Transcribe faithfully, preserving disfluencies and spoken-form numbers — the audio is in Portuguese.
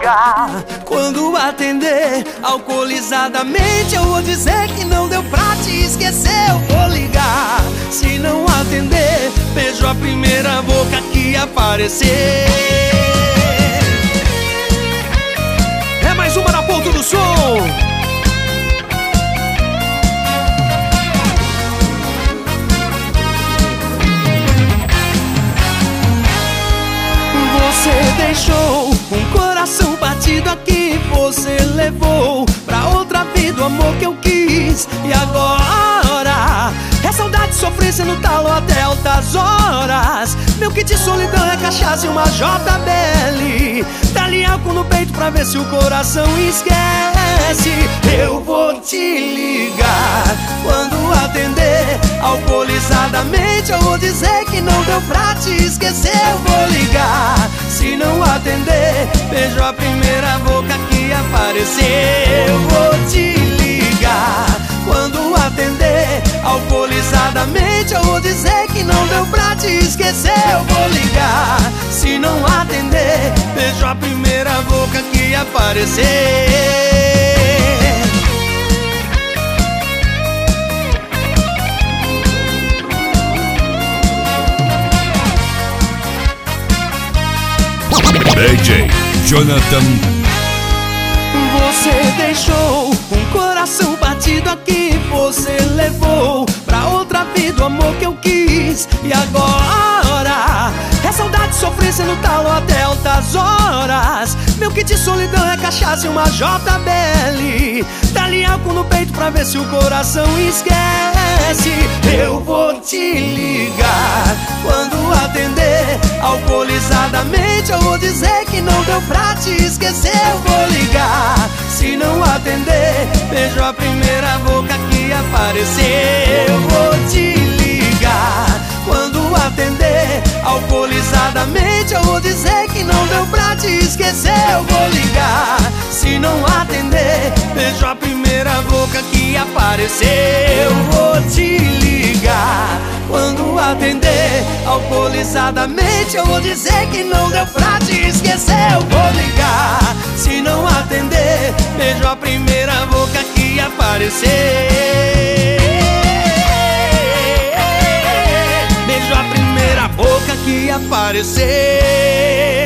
ligar. Quando atender alcoolizadamente, eu vou dizer que não deu pra te esquecer. Eu vou ligar. Se não atender, beijo a primeira boca que aparecer. É mais uma na ponta do som. Você deixou um coração batido aqui, você levou pra outra vida o amor que eu quis. E agora é saudade, sofrência no talo até altas horas. Meu kit de solidão é cachaça e uma J B L. Dá-lhe álcool no peito pra ver se o coração esquece. Eu vou te ligar. Quando atender alcoolizadamente, eu vou dizer que não deu pra te esquecer. Eu vou ligar. Se não atender, beijo a primeira boca que aparecer. Eu vou te ligar. Quando atender alcoolizadamente, eu vou dizer que não deu pra te esquecer. Eu vou ligar. Se não atender, beijo a primeira boca que aparecer. D J Jonathan. Você deixou um coração batido aqui, você levou pra outra vida o amor que eu quis. E agora é saudade, sofrência no talo até altas horas. Meu kit de solidão é cachaça e uma J B L. Dá-lhe álcool no peito pra ver se o coração esquece. Eu vou te ligar. Quando atender alcoolizadamente, eu vou dizer que não deu pra te esquecer. Eu vou ligar. Se não atender, beijo a primeira boca que aparecer. Eu vou te ligar. Quando atender alcoolizadamente, eu vou dizer que não deu pra te esquecer. Eu vou ligar. Se não atender, beijo a primeira boca que aparecer. Eu vou te ligar. Quando atender alcoolizadamente, eu vou dizer que não deu pra te esquecer. Eu vou ligar. Se não atender, beijo a primeira boca que aparecer. Beijo a primeira boca que aparecer.